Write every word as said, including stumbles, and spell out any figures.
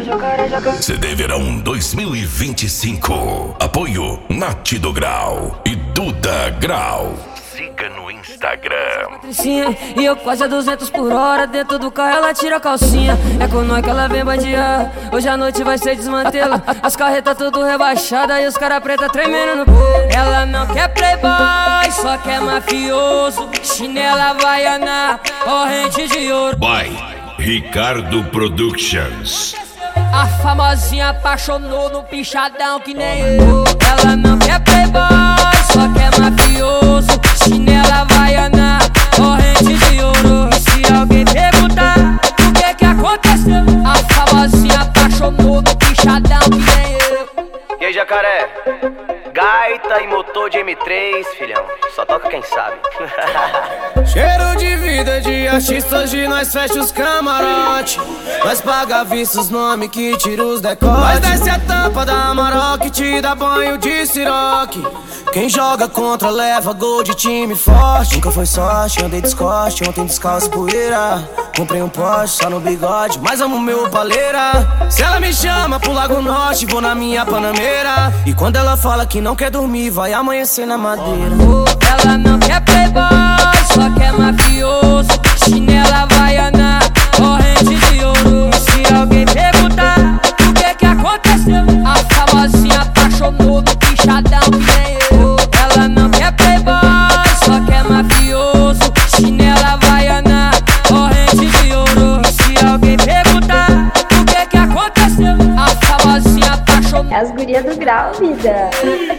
C D Verão dois mil e vinte e cinco. Apoio Nath do Grau e Duda Grau. Siga no Instagram. E eu quase a duzentos por hora. Dentro do carro ela tira a calcinha. É com nós que ela vem bandear. Hoje a noite vai ser desmantela. As carretas tudo rebaixadas e os cara preta tremendo no... Ela não quer playboy, só quer mafioso. Chinela havaiana, corrente de ouro. By Ricardo Productions. A famosinha apaixonou no pichadão que nem eu. Ela não quer playboy, só quer mafioso. Chinela havaiana, corrente de ouro. E se alguém perguntar o que que aconteceu, a famosinha apaixonou no pichadão que nem eu. E aí, jacaré? Gaita e motor de M três, filhão. Só toca quem sabe. Cheiro de vida de artista, hoje nós fecha os camarote. Nós paga vista os nomes que tira os decotes. Nós desce a tampa da Amarok que te dá banho de siroque. Quem joga contra leva gol de time forte. Nunca foi sorte, andei descoste, ontem descalço poeira. Comprei um Porsche só no bigode, mas amo meu paleira. Se ela me chama pro Lago Norte, vou na minha Panameira. E quando ela fala que não quer dormir, vai amanhecer na madeira. Ela não quer playboy, só quer mafioso. Chinela havaiana, corrente de ouro. E se alguém perguntar o que que aconteceu, a famosinha apaixonou no pichadão que nem eu. Ela não quer playboy, só quer mafioso. Chinela havaiana, corrente de ouro. E se alguém perguntar o que que aconteceu, a famosinha apaixonou. É as gurias do Grau, vida.